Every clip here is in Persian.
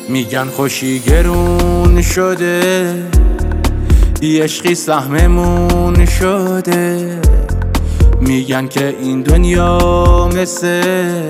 میگن خوشی گرون شده، عشقی سهممون شده. میگن که این دنیا مثل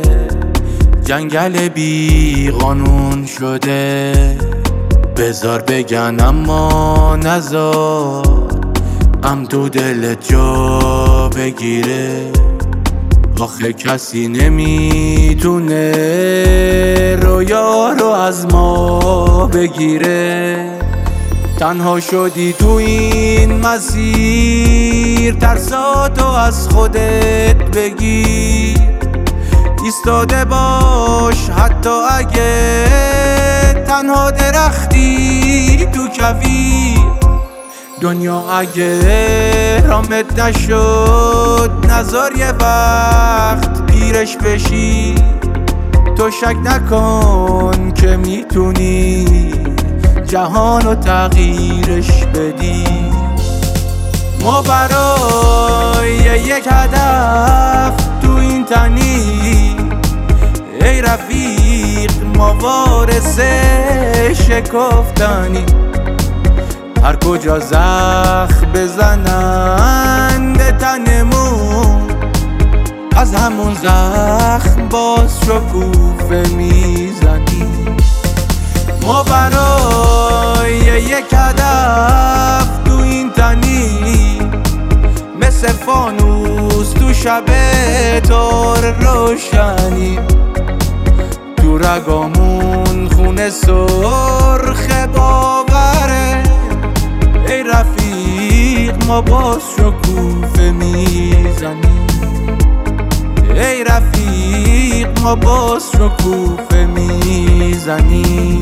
جنگل بی قانون شده. بذار بگن اما نذار غم تو دلت جا بگیره. آخه کسی نمیتونه رویا رو از ما بگیره. تنها شدی تو این مسیر، ترساتو از خودت بگیر. ایستاده باش حتی اگه تنها درختی تو کویر. دنیا اگه رامت نشد، نذار یه وقت پیرش بشی. تو شک نکن که میتونی جهانو تغییرش بدی. ما برای یک هدف تو این تنی، ای رفیق ما وارث شکفتنی. هر کجا زخم بزنن به تنمون، از همون زخم باز شکوفه میزنی. ما برای یک هدف تو این تنی، مثل فانوس تو شب تار روشنی. تو رگامون خونه سرخ باوره، ای رفیق ما باز شکوفه میزنی. ای رفیق ما باز شکوفه میزنی.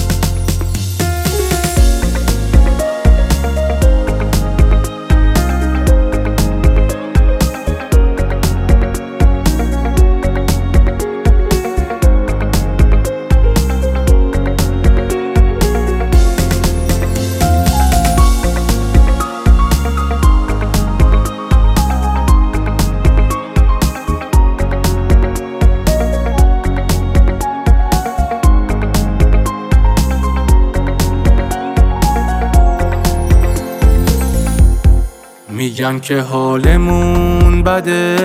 میگن که حالمون بده،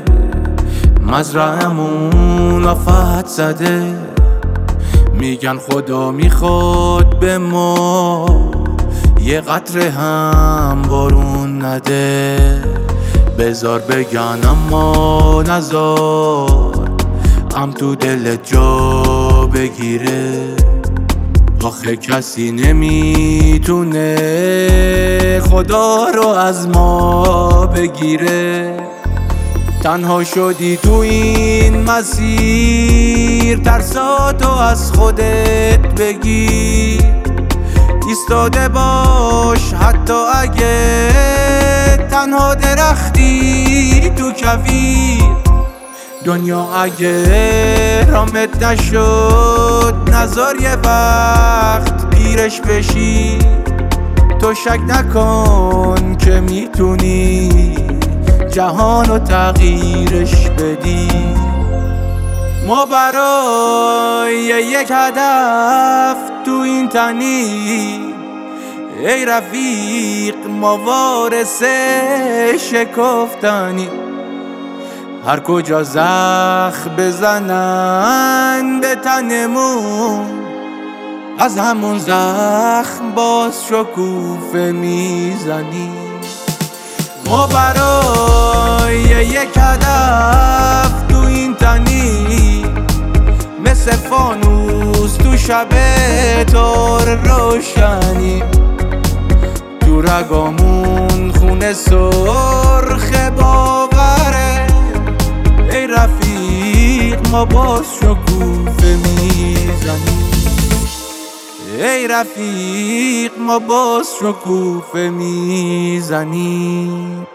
مزرعمون آفت زده. میگن خدا میخواد به ما یه قطره هم بارون نده. بذار بگن اما نذار غم تو دلت جا بگیره. آخه کسی نمیتونه خدا رو از ما بگیره. تنها شدی تو این مسیر، ترساتو از خودت بگیر. ایستاده باش حتی اگه تنها درختی تو کویر. دنیا اگه رامت نشد، نذار یه وقت پیرش بشی. تو شک نکن که میتونی جهانو تغییرش بدی. ما برای یک هدف تو این تنی، ای رفیق ما وارث شکفتنی. هر کجا زخم بزنن به تنمون، از همون زخم باز شکوفه میزنی. ما برای یک هدف تو این تنی، مثل فانوس تو شب تار روشنی. تو رگامون خونه سرخ باوره، ای رفیق ما باز شکوفه میزنی. ای رفیق ما باز شکوفه میزنی.